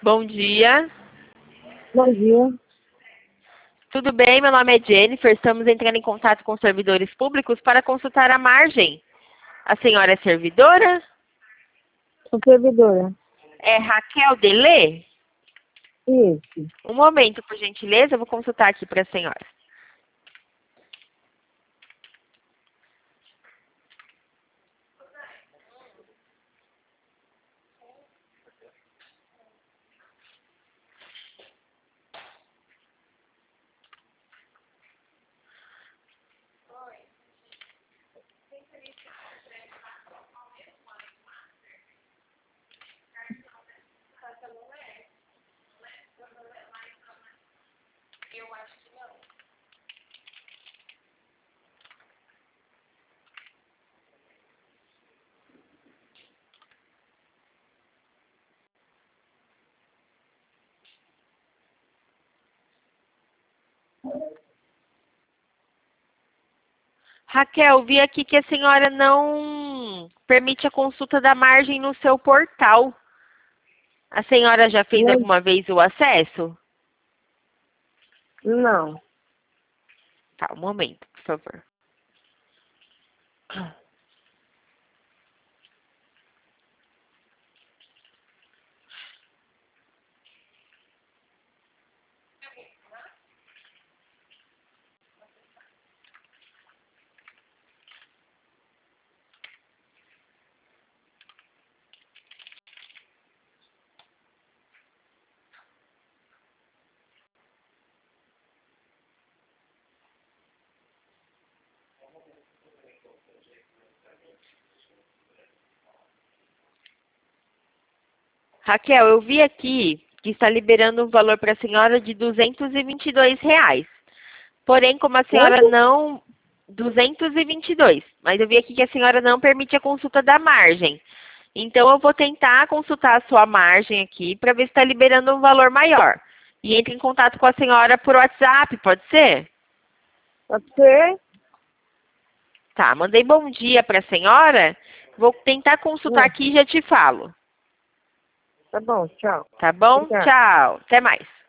Bom dia. Bom dia. Tudo bem? Meu nome é Jennifer. Estamos entrando em contato com servidores públicos para consultar a margem. A senhora é servidora? Sou servidora. É Raquel Delê? Isso. Um momento, por gentileza, eu vou consultar aqui para a senhora. Raquel, vi aqui que a senhora não permite a consulta da margem no seu portal. A senhora já fez alguma vez o acesso? Não. Tá, um momento, por favor. Raquel, eu vi aqui que está liberando um valor para a senhora de R$ 222. Porém, como a senhora Quanto? não... 222. Mas eu vi aqui que a senhora não permite a consulta da margem. Então, eu vou tentar consultar a sua margem aqui para ver se está liberando um valor maior. E entre em contato com a senhora por WhatsApp, pode ser? Pode ser? Tá, mandei bom dia para a senhora. Vou tentar consultar aqui e já te falo. Tá bom, tchau. Tá bom? Obrigada. Tchau. Até mais.